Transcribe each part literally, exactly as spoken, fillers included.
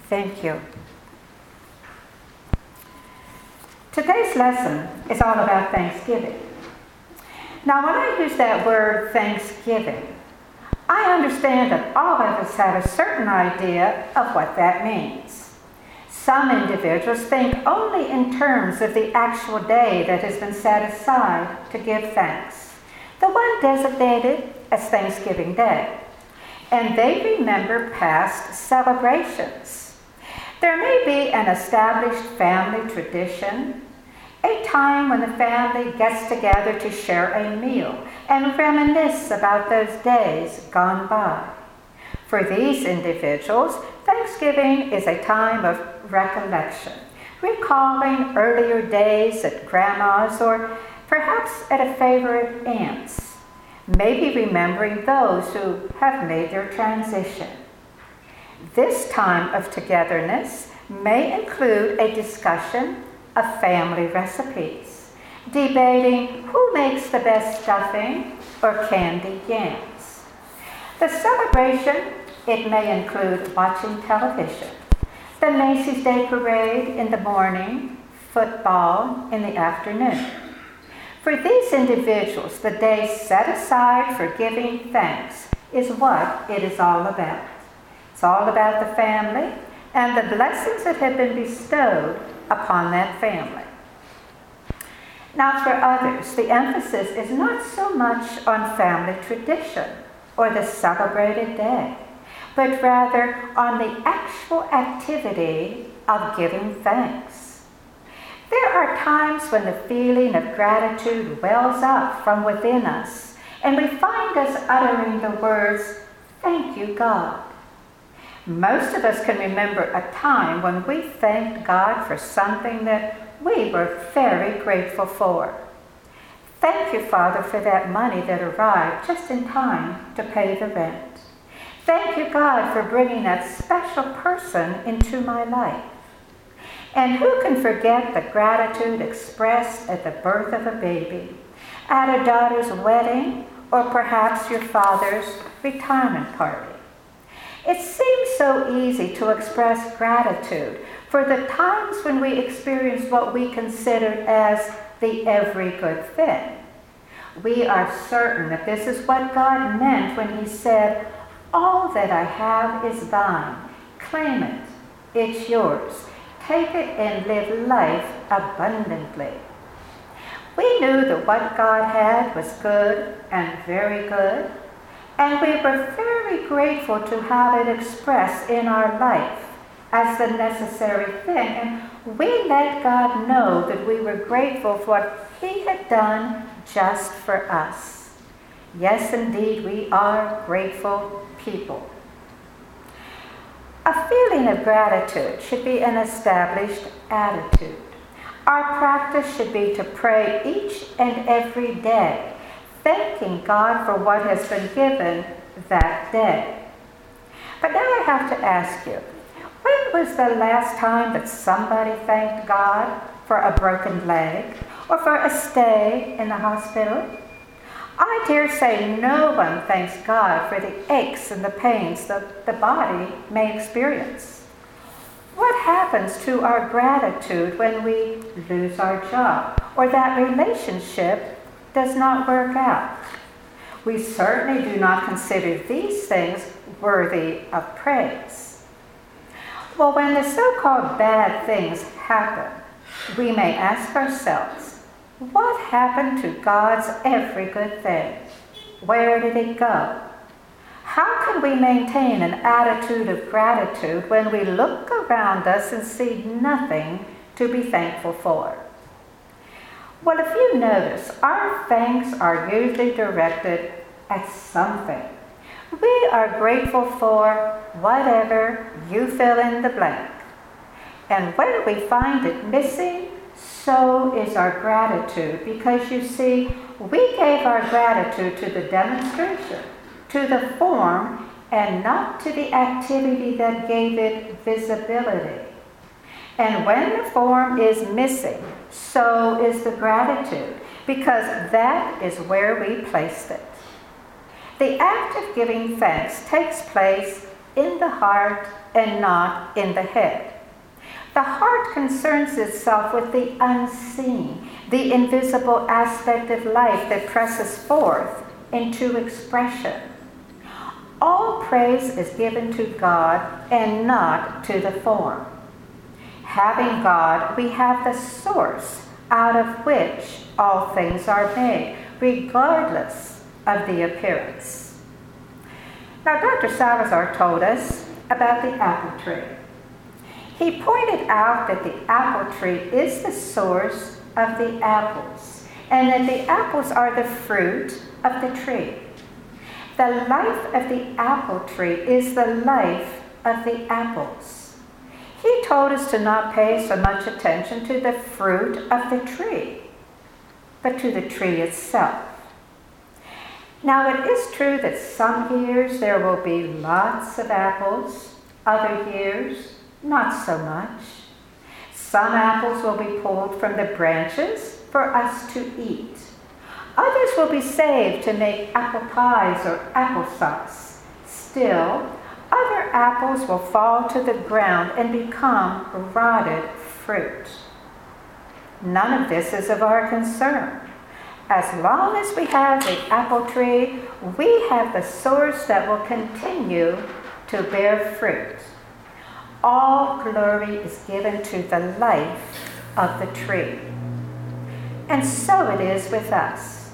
Thank you. Today's lesson is all about Thanksgiving. Now, when I use that word Thanksgiving, I understand that all of us have a certain idea of what that means. Some individuals think only in terms of the actual day that has been set aside to give thanks, the one designated as Thanksgiving Day, and they remember past celebrations. There may be an established family tradition, a time when the family gets together to share a meal and reminisce about those days gone by. For these individuals, Thanksgiving is a time of recollection, recalling earlier days at grandma's or perhaps at a favorite aunt's, maybe remembering those who have made their transition. This time of togetherness may include a discussion of family recipes, debating who makes the best stuffing or candied yams. The celebration, it may include watching television, the Macy's Day Parade in the morning, football in the afternoon. For these individuals, the day set aside for giving thanks is what it is all about. It's all about the family and the blessings that have been bestowed upon that family. Now, for others, the emphasis is not so much on family tradition or the celebrated day, but rather on the actual activity of giving thanks. There are times when the feeling of gratitude wells up from within us, and we find us uttering the words, "Thank you, God." Most of us can remember a time when we thanked God for something that we were very grateful for. Thank you, Father, for that money that arrived just in time to pay the rent. Thank you, God, for bringing that special person into my life. And who can forget the gratitude expressed at the birth of a baby, at a daughter's wedding, or perhaps your father's retirement party? It seems so easy to express gratitude for the times when we experience what we considered as the every good thing. We are certain that this is what God meant when he said, "All that I have is thine. Claim it. It's yours. Take it and live life abundantly." We knew that what God had was good and very good, and we were very grateful to have it expressed in our life as the necessary thing. And we let God know that we were grateful for what he had done just for us. Yes, indeed, we are grateful people. A feeling of gratitude should be an established attitude. Our practice should be to pray each and every day, thanking God for what has been given that day. But now I have to ask you, when was the last time that somebody thanked God for a broken leg or for a stay in the hospital? I dare say no one thanks God for the aches and the pains that the body may experience. What happens to our gratitude when we lose our job or that relationship does not work out? We certainly do not consider these things worthy of praise. Well, when the so-called bad things happen, we may ask ourselves, what happened to God's every good thing? Where did it go? How can we maintain an attitude of gratitude when we look around us and see nothing to be thankful for? Well, if you notice, our thanks are usually directed at something. We are grateful for whatever, you fill in the blank. And when we find it missing, so is our gratitude, because you see, we gave our gratitude to the demonstration, to the form, and not to the activity that gave it visibility. And when the form is missing, so is the gratitude, because that is where we placed it. The act of giving thanks takes place in the heart and not in the head. The heart concerns itself with the unseen, the invisible aspect of life that presses forth into expression. All praise is given to God and not to the form. Having God, we have the source out of which all things are made, regardless of the appearance. Now, Doctor Salazar told us about the apple tree. He pointed out that the apple tree is the source of the apples, and that the apples are the fruit of the tree. The life of the apple tree is the life of the apples. He told us to not pay so much attention to the fruit of the tree, but to the tree itself. Now, it is true that some years there will be lots of apples, other years not so much. Some apples will be pulled from the branches for us to eat. Others will be saved to make apple pies or applesauce. Still, other apples will fall to the ground and become rotted fruit. None of this is of our concern. As long as we have the apple tree, we have the source that will continue to bear fruit. All glory is given to the life of the tree. And so it is with us.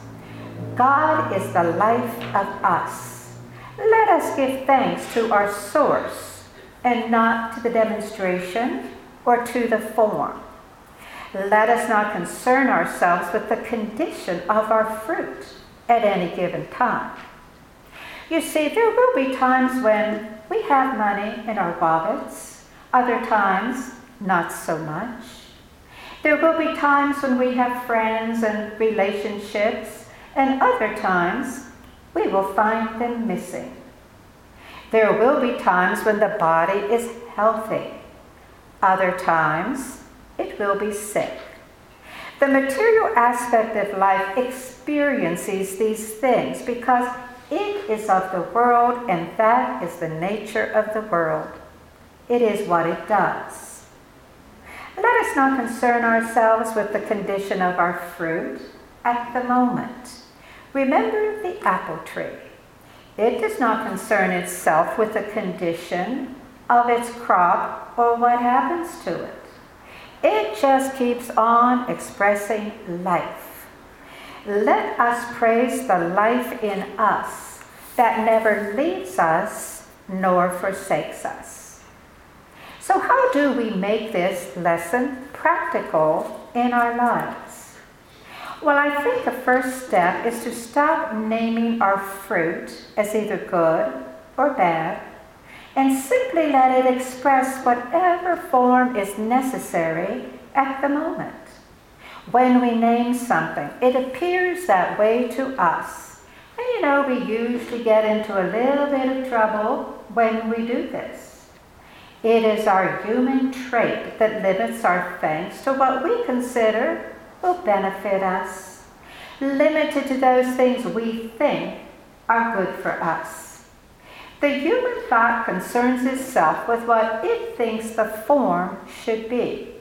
God is the life of us. Let us give thanks to our source and not to the demonstration or to the form. Let us not concern ourselves with the condition of our fruit at any given time. You see, there will be times when we have money in our wallets, other times not so much. There will be times when we have friends and relationships, and other times we will find them missing. There will be times when the body is healthy. Other times it will be sick. The material aspect of life experiences these things because it is of the world, and that is the nature of the world. It is what it does. Let us not concern ourselves with the condition of our fruit at the moment. Remember the apple tree. It does not concern itself with the condition of its crop or what happens to it. It just keeps on expressing life. Let us praise the life in us that never leaves us nor forsakes us. So how do we make this lesson practical in our lives? Well, I think the first step is to stop naming our fruit as either good or bad, and simply let it express whatever form is necessary at the moment. When we name something, it appears that way to us. And you know, we usually get into a little bit of trouble when we do this. It is our human trait that limits our thanks to what we consider will benefit us, limited to those things we think are good for us. The human thought concerns itself with what it thinks the form should be.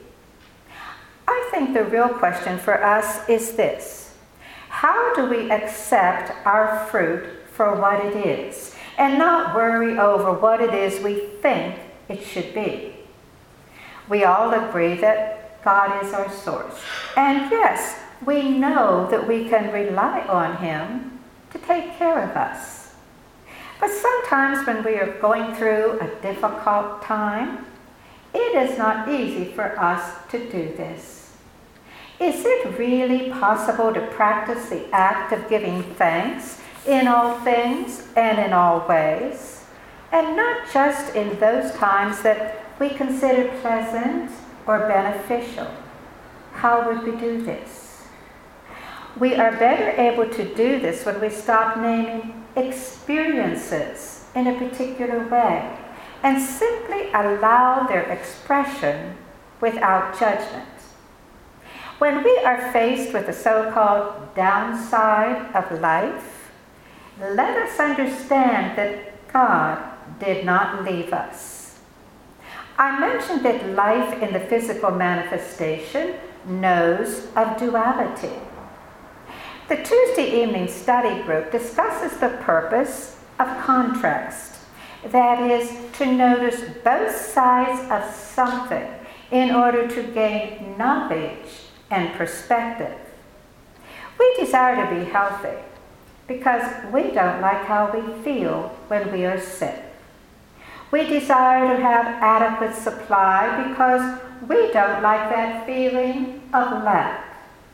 I think the real question for us is this: how do we accept our fruit for what it is, and not worry over what it is we think it should be? We all agree that God is our source. And yes, we know that we can rely on Him to take care of us. But sometimes when we are going through a difficult time, it is not easy for us to do this. Is it really possible to practice the act of giving thanks in all things and in all ways? And not just in those times that we consider pleasant or beneficial. How would we do this? We are better able to do this when we stop naming experiences in a particular way and simply allow their expression without judgment. When we are faced with the so-called downside of life, let us understand that God did not leave us. I mentioned that life in the physical manifestation knows of duality. The Tuesday evening study group discusses the purpose of contrast. That is, to notice both sides of something in order to gain knowledge and perspective. We desire to be healthy because we don't like how we feel when we are sick. We desire to have adequate supply because we don't like that feeling of lack.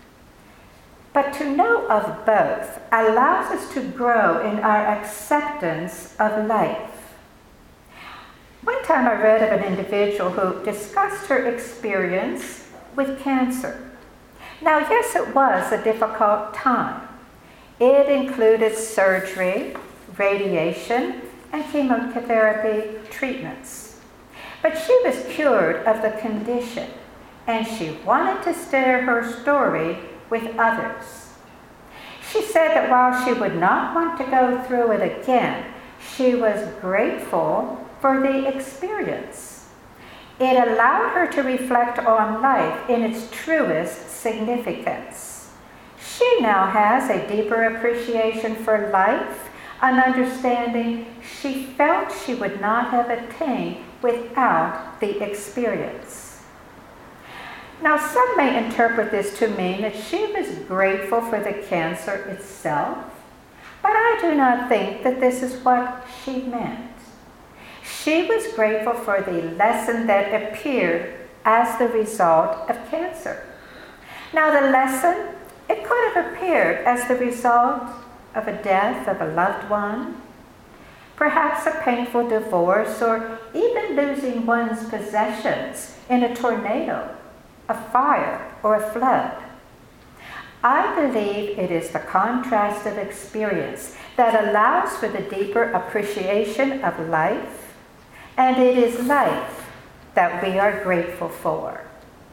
But to know of both allows us to grow in our acceptance of life. One time I read of an individual who discussed her experience with cancer. Now, yes, it was a difficult time. It included surgery, radiation, and chemotherapy treatments. But she was cured of the condition, and she wanted to share her story with others. She said that while she would not want to go through it again, she was grateful for the experience. It allowed her to reflect on life in its truest significance. She now has a deeper appreciation for life, an understanding she felt she would not have attained without the experience. Now, some may interpret this to mean that she was grateful for the cancer itself, but I do not think that this is what she meant. She was grateful for the lesson that appeared as the result of cancer. Now, the lesson, it could have appeared as the result of a death of a loved one, perhaps a painful divorce, or even losing one's possessions in a tornado, a fire, or a flood. I believe it is the contrast of experience that allows for the deeper appreciation of life, and it is life that we are grateful for.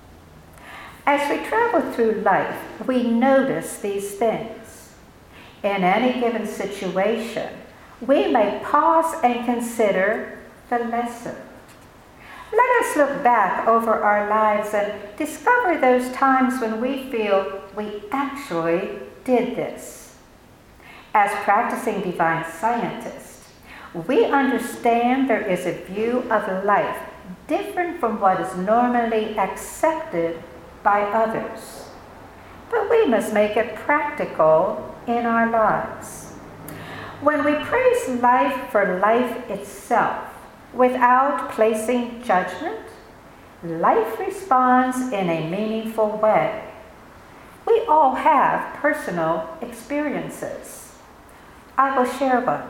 As we travel through life, we notice these things. In any given situation, we may pause and consider the lesson. Let us look back over our lives and discover those times when we feel we actually did this. As practicing divine scientists, we understand there is a view of life different from what is normally accepted by others. But we must make it practical in our lives. When we praise life for life itself, without placing judgment, life responds in a meaningful way. We all have personal experiences. I will share one.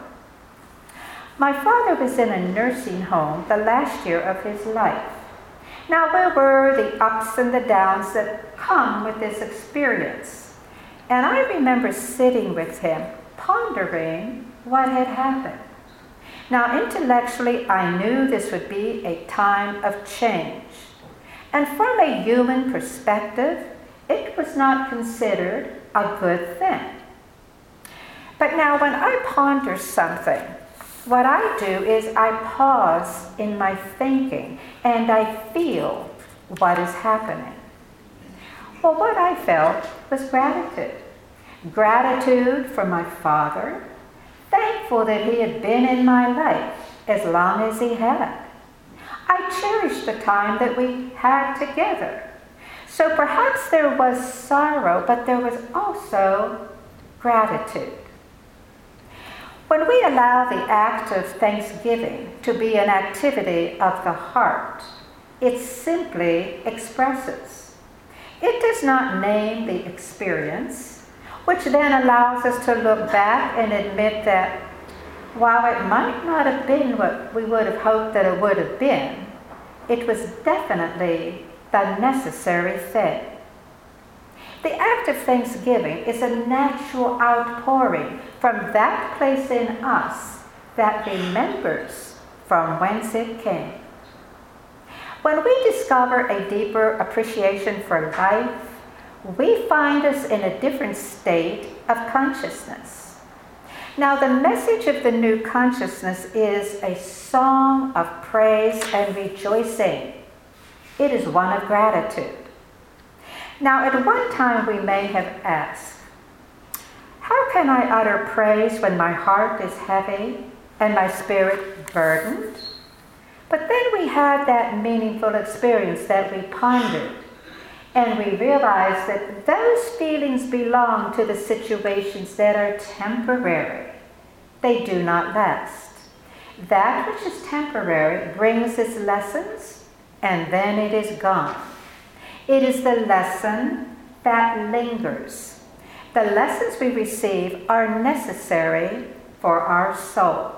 My father was in a nursing home the last year of his life. Now, there were the ups and the downs that come with this experience. And I remember sitting with him, pondering what had happened. Now, intellectually, I knew this would be a time of change. And from a human perspective, it was not considered a good thing. But now, when I ponder something, what I do is I pause in my thinking and I feel what is happening. Well, what I felt was gratitude. Gratitude for my father, thankful that he had been in my life as long as he had. I cherished the time that we had together. So perhaps there was sorrow, but there was also gratitude. When we allow the act of thanksgiving to be an activity of the heart, it simply expresses. It does not name the experience, which then allows us to look back and admit that while it might not have been what we would have hoped that it would have been, it was definitely the necessary thing. The act of thanksgiving is a natural outpouring from that place in us that remembers from whence it came. When we discover a deeper appreciation for life, we find us in a different state of consciousness. Now, the message of the new consciousness is a song of praise and rejoicing. It is one of gratitude. Now, at one time we may have asked, how can I utter praise when my heart is heavy and my spirit burdened? But then we had that meaningful experience that we pondered, and we realized that those feelings belong to the situations that are temporary. They do not last. That which is temporary brings its lessons, and then it is gone. It is the lesson that lingers. The lessons we receive are necessary for our soul.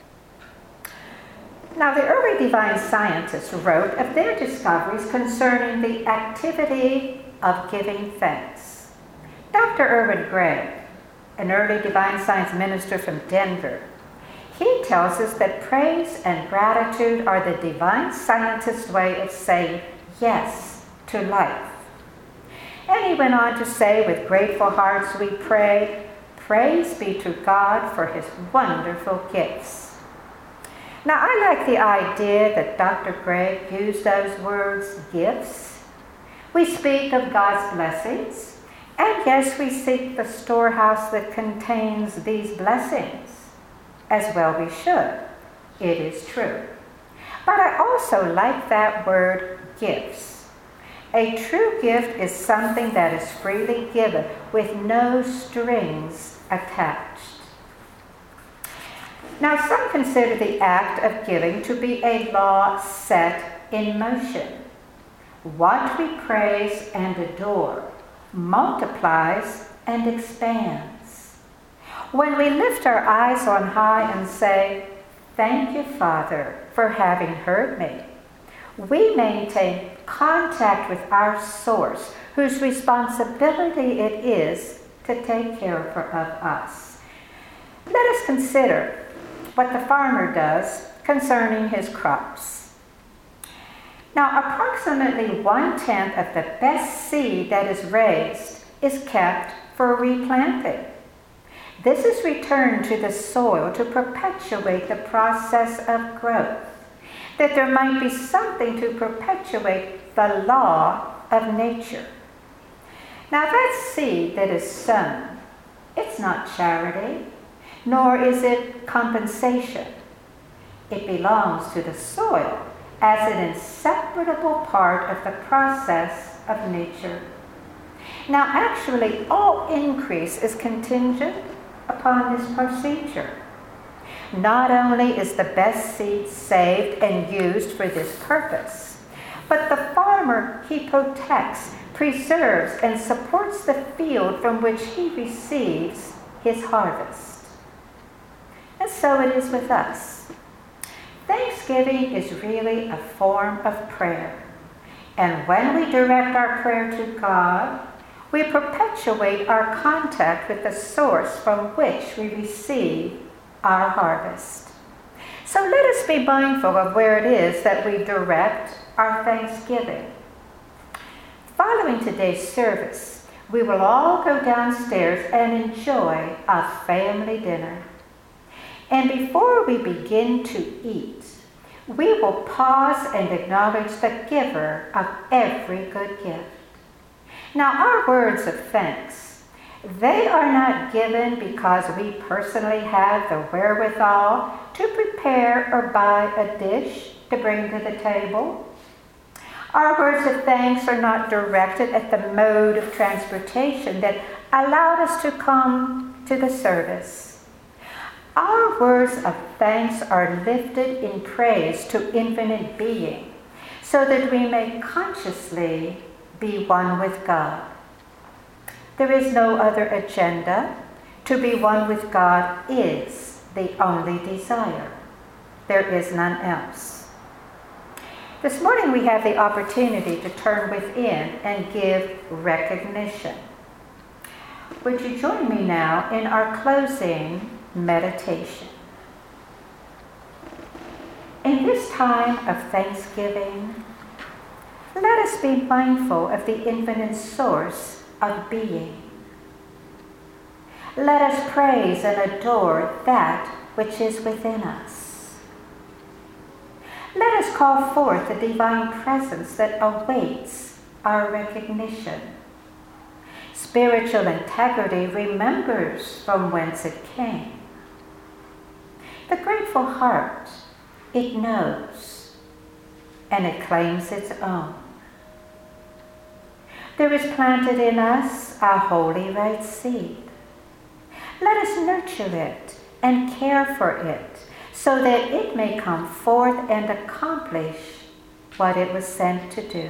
Now, the early divine scientists wrote of their discoveries concerning the activity of giving thanks. Doctor Irwin Gray, an early divine science minister from Denver, he tells us that praise and gratitude are the divine scientist's way of saying yes to life. And he went on to say, with grateful hearts we pray, praise be to God for his wonderful gifts. Now, I like the idea that Doctor Gray used those words, gifts. We speak of God's blessings, and yes, we seek the storehouse that contains these blessings. As well we should. It is true. But I also like that word, gifts. A true gift is something that is freely given with no strings attached. Now, some consider the act of giving to be a law set in motion. What we praise and adore multiplies and expands. When we lift our eyes on high and say, "Thank you, Father, for having heard me," we maintain contact with our source, whose responsibility it is to take care of us. Let us consider what the farmer does concerning his crops. Now, approximately one-tenth of the best seed that is raised is kept for replanting. This is returned to the soil to perpetuate the process of growth, that there might be something to perpetuate the law of nature. Now, that seed that is sown, it's not charity, nor is it compensation. It belongs to the soil as an inseparable part of the process of nature. Now, actually, all increase is contingent upon this procedure. Not only is the best seed saved and used for this purpose, but the farmer, he protects, preserves, and supports the field from which he receives his harvest. And so it is with us. Thanksgiving is really a form of prayer. And when we direct our prayer to God, we perpetuate our contact with the source from which we receive our harvest. So let us be mindful of where it is that we direct our thanksgiving. Following today's service, we will all go downstairs and enjoy a family dinner. And before we begin to eat, we will pause and acknowledge the giver of every good gift. Now, our words of thanks, they are not given because we personally have the wherewithal to prepare or buy a dish to bring to the table. Our words of thanks are not directed at the mode of transportation that allowed us to come to the service. Our words of thanks are lifted in praise to infinite being, so that we may consciously be one with God. There is no other agenda. To be one with God is the only desire. There is none else. This morning we have the opportunity to turn within and give recognition. Would you join me now in our closing meditation? In this time of thanksgiving, let us be mindful of the infinite source of being. Let us praise and adore that which is within us. Let us call forth the divine presence that awaits our recognition. Spiritual integrity remembers from whence it came. The grateful heart, it knows, and it claims its own. There is planted in us a holy right seed. Let us nurture it and care for it, so that it may come forth and accomplish what it was sent to do.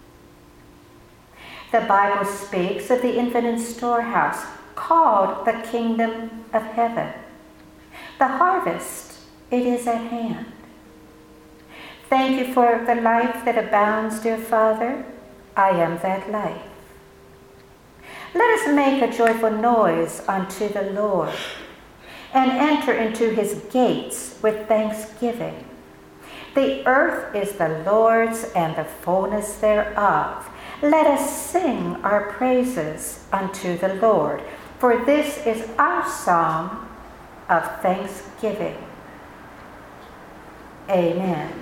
The Bible speaks of the infinite storehouse called the kingdom of heaven. The harvest, it is at hand. Thank you for the life that abounds, dear Father. I am that life. Let us make a joyful noise unto the Lord, and enter into his gates with thanksgiving. The earth is the Lord's and the fullness thereof. Let us sing our praises unto the Lord, for this is our song of thanksgiving. Amen.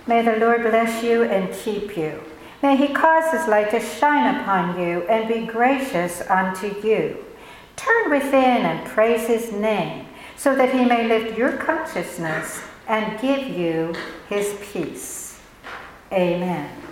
May the Lord bless you and keep you. May he cause his light to shine upon you and be gracious unto you. Turn within and praise his name, so that he may lift your consciousness and give you his peace. Amen.